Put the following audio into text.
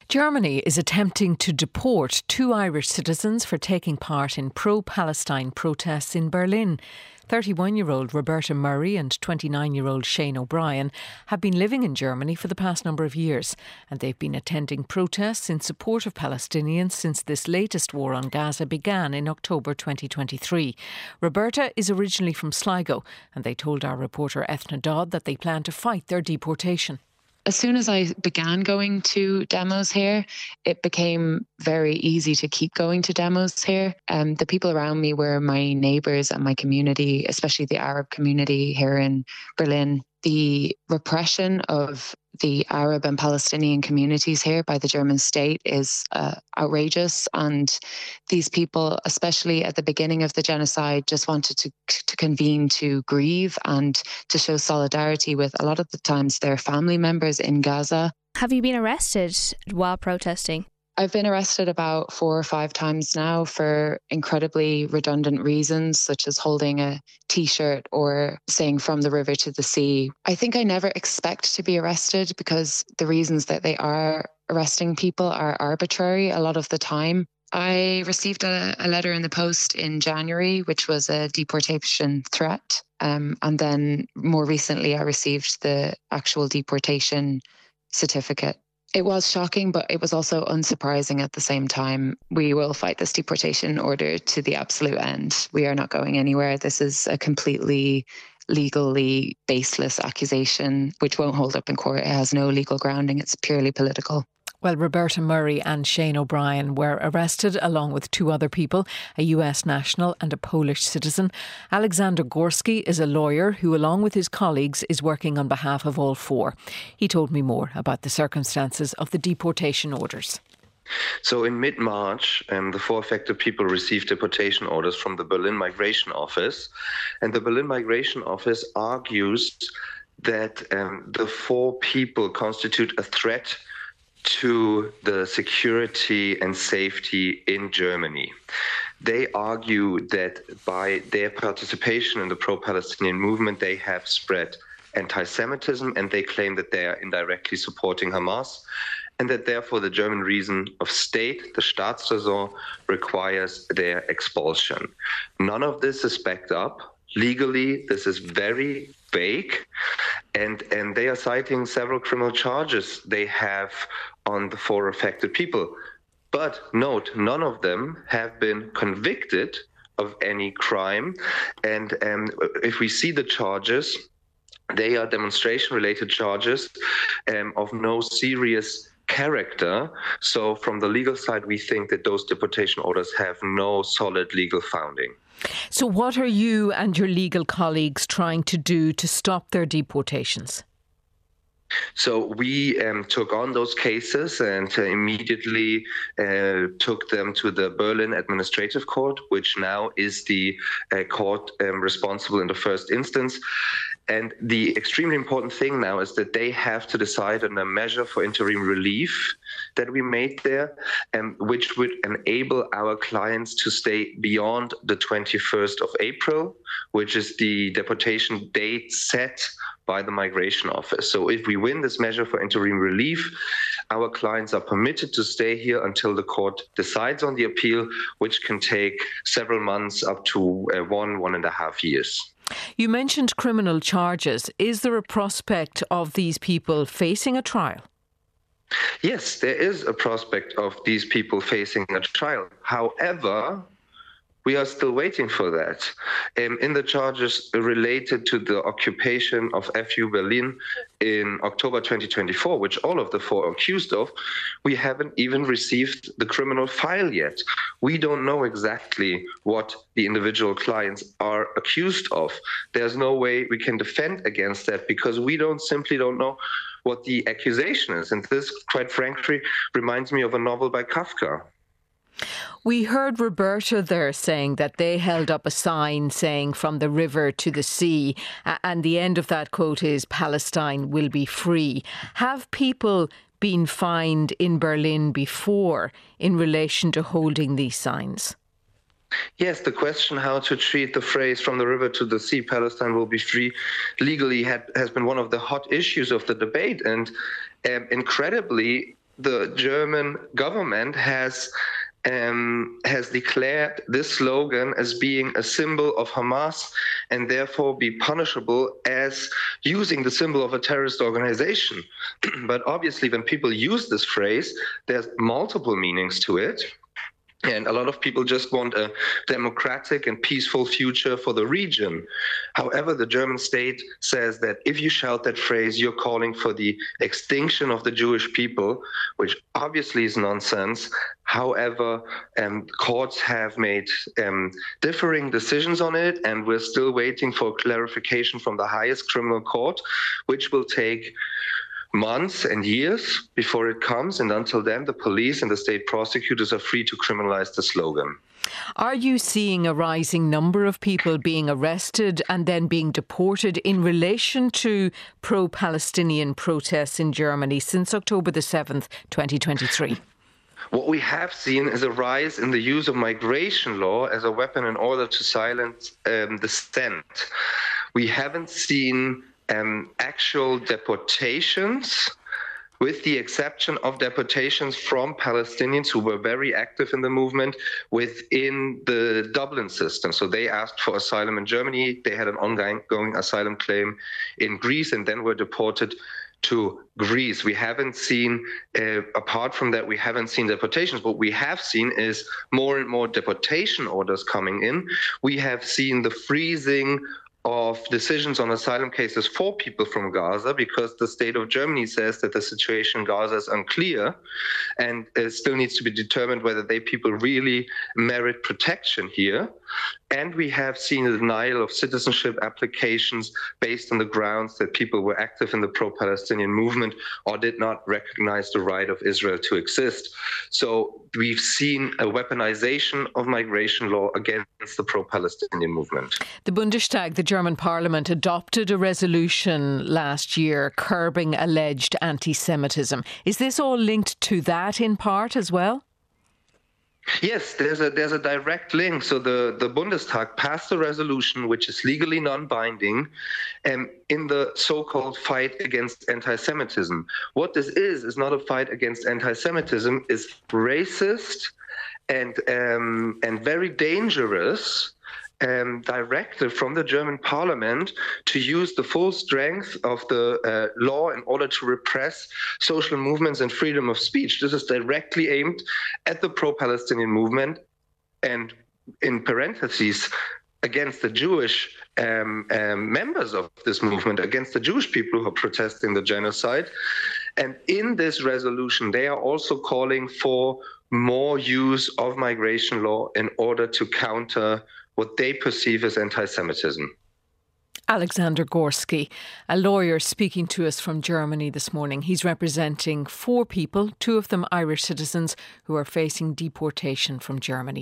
Germany is attempting to deport two Irish citizens for taking part in pro-Palestine protests in Berlin. 31-year-old Roberta Murray and 29-year-old Shane O'Brien have been living in Germany for the past number of years, and they've been attending protests in support of Palestinians since this latest war on Gaza began in October 2023. Roberta is originally from Sligo, and they told our reporter Ethna Dodd that they plan to fight their deportation. As soon as I began going to demos here, it became very easy to keep going to demos here. The people around me were my neighbours and my community, especially the Arab community here in Berlin. The repression of the Arab and Palestinian communities here by the German state is outrageous. And these people, especially at the beginning of the genocide, just wanted to convene to grieve and to show solidarity with a lot of the times their family members in Gaza. Have you been arrested while protesting? I've been arrested about 4 or 5 times now for incredibly redundant reasons, such as holding a T-shirt or saying from the river to the sea. I think I never expect to be arrested because the reasons that they are arresting people are arbitrary a lot of the time. I received a letter in the post in January, which was a deportation threat. And then more recently, I received the actual deportation certificate. It was shocking, but it was also unsurprising at the same time. We will fight this deportation order to the absolute end. We are not going anywhere. This is a completely legally baseless accusation, which won't hold up in court. It has no legal grounding. It's purely political. Well, Roberta Murray and Shane O'Brien were arrested along with 2 other people, a US national and a Polish citizen. Alexander Gorski is a lawyer who, along with his colleagues, is working on behalf of all 4. He told me more about the circumstances of the deportation orders. So in mid-March, the 4 affected people received deportation orders from the Berlin Migration Office. And the Berlin Migration Office argues that the 4 people constitute a threat to the security and safety in Germany. They argue that by their participation in the pro-Palestinian movement, they have spread anti-Semitism, and they claim that they are indirectly supporting Hamas, and that therefore the German reason of state, the Staatsräson, requires their expulsion. None of this is backed up. Legally, this is very vague, and they are citing several criminal charges they have on the 4 affected people. But note, none of them have been convicted of any crime. And if we see the charges, they are demonstration-related charges of no serious character. So from the legal side, we think that those deportation orders have no solid legal founding. So what are you and your legal colleagues trying to do to stop their deportations? So we took on those cases and immediately took them to the Berlin Administrative Court, which now is the court responsible in the first instance. And the extremely important thing now is that they have to decide on a measure for interim relief that we made there, which would enable our clients to stay beyond the 21st of April, which is the deportation date set by the Migration Office. So if we win this measure for interim relief, our clients are permitted to stay here until the court decides on the appeal, which can take several months up to 1.5 years. You mentioned criminal charges. Is there a prospect of these people facing a trial? Yes, there is a prospect of these people facing a trial. However, we are still waiting for that. In the charges related to the occupation of FU Berlin in October 2024, which all of the 4 are accused of, we haven't even received the criminal file yet. We don't know exactly what the individual clients are accused of. There's no way we can defend against that because we simply don't know what the accusation is. And this, quite frankly, reminds me of a novel by Kafka. We heard Roberta there saying that they held up a sign saying from the river to the sea, and the end of that quote is Palestine will be free. Have people been fined in Berlin before in relation to holding these signs? Yes, the question how to treat the phrase from the river to the sea, Palestine will be free, legally has been one of the hot issues of the debate. And incredibly, the German government has declared this slogan as being a symbol of Hamas and therefore be punishable as using the symbol of a terrorist organization. But obviously, when people use this phrase, there's multiple meanings to it. And a lot of people just want a democratic and peaceful future for the region. However, the German state says that if you shout that phrase, you're calling for the extinction of the Jewish people, which obviously is nonsense. However, courts have made differing decisions on it, and we're still waiting for clarification from the highest criminal court, which will take months and years before it comes, and until then the police and the state prosecutors are free to criminalize the slogan. Are you seeing a rising number of people being arrested and then being deported in relation to pro-Palestinian protests in Germany since October the 7th, 2023? What we have seen is a rise in the use of migration law as a weapon in order to silence dissent. We haven't seen actual deportations, with the exception of deportations from Palestinians who were very active in the movement within the Dublin system. So they asked for asylum in Germany, they had an ongoing asylum claim in Greece, and then were deported to Greece. We haven't seen, apart from that, we haven't seen deportations. What we have seen is more and more deportation orders coming in. We have seen the freezing of decisions on asylum cases for people from Gaza, because the state of Germany says that the situation in Gaza is unclear and it still needs to be determined whether people really merit protection here. And we have seen a denial of citizenship applications based on the grounds that people were active in the pro-Palestinian movement or did not recognize the right of Israel to exist. So we've seen a weaponization of migration law against the pro-Palestinian movement. The Bundestag, the German parliament, adopted a resolution last year curbing alleged anti-Semitism. Is this all linked to that in part as well? Yes, there's a direct link. So the Bundestag passed a resolution which is legally non-binding in the so-called fight against anti-Semitism. What this is not a fight against anti-Semitism, it's racist and very dangerous directive from the German parliament to use the full strength of the law in order to repress social movements and freedom of speech. This is directly aimed at the pro-Palestinian movement and, in parentheses, against the Jewish members of this movement, against the Jewish people who are protesting the genocide. And in this resolution, they are also calling for more use of migration law in order to counter what they perceive as anti-Semitism. Alexander Gorski, a lawyer speaking to us from Germany this morning. He's representing 4 people, 2 of them Irish citizens, who are facing deportation from Germany.